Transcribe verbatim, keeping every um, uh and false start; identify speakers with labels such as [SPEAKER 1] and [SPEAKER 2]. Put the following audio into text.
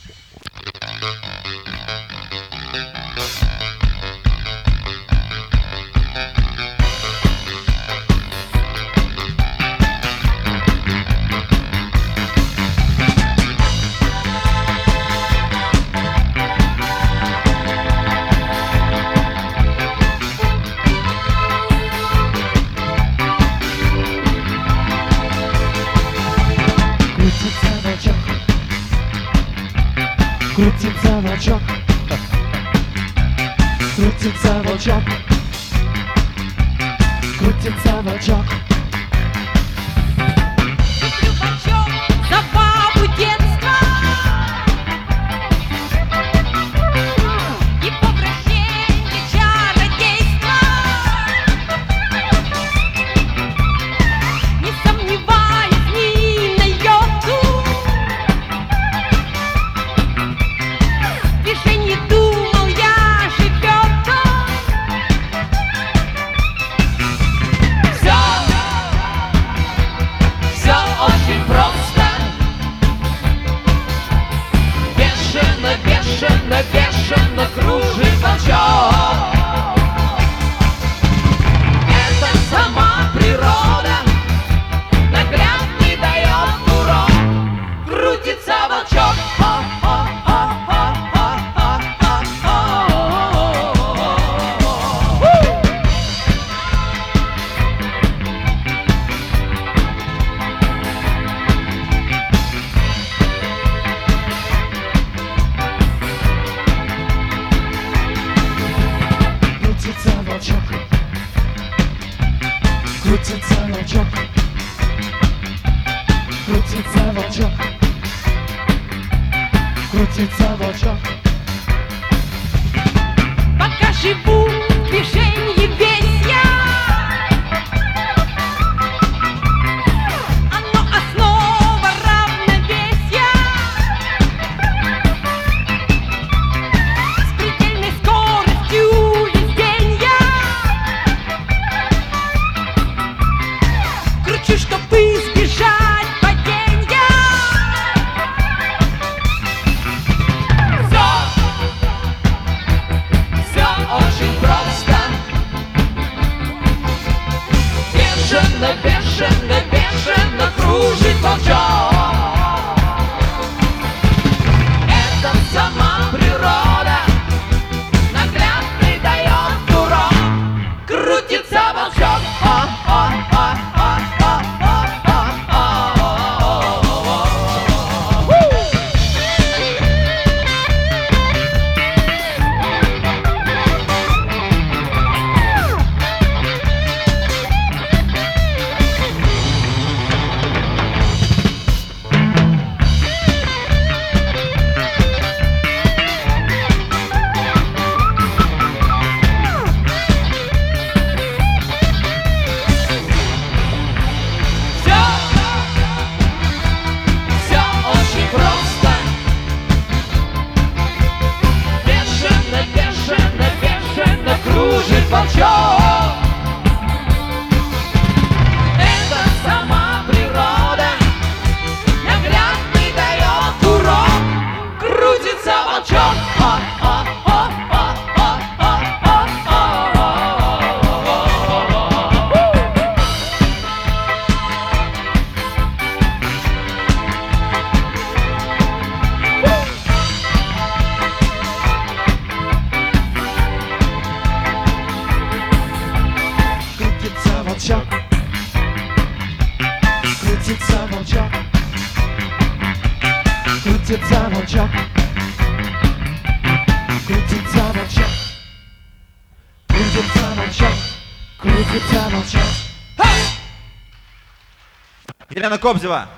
[SPEAKER 1] Крутится волчок, крутится волчок, крутится волчок.
[SPEAKER 2] Люблю волчок за бабу детства и повращение чародейства. Не сомневаюсь ни на йоту, тише не думал я живет он. Все, все очень просто. Бешено, бешено, бешено кружит волчок. Это сама природа наглядный дает урок. Крутится волчок.
[SPEAKER 1] Крутится волчок, крутится волчок, крутится волчок.
[SPEAKER 2] Пока живу в движении весь я, оно основа равновесия. С предельной скоростью везде я кручу, чтобы избежать падения. Все, все очень просто. Бешено, бешено, бешено кружит волчок. Это сама природа наглядный дает урок. Крутится волчок. Кружит волчок. Это сама природа наглядный дает урок. Крутится волчок.
[SPEAKER 1] Крутится волчок, крутится волчок, крутится волчок, крутится волчок, крутится волчок.
[SPEAKER 3] Елена Кобзева.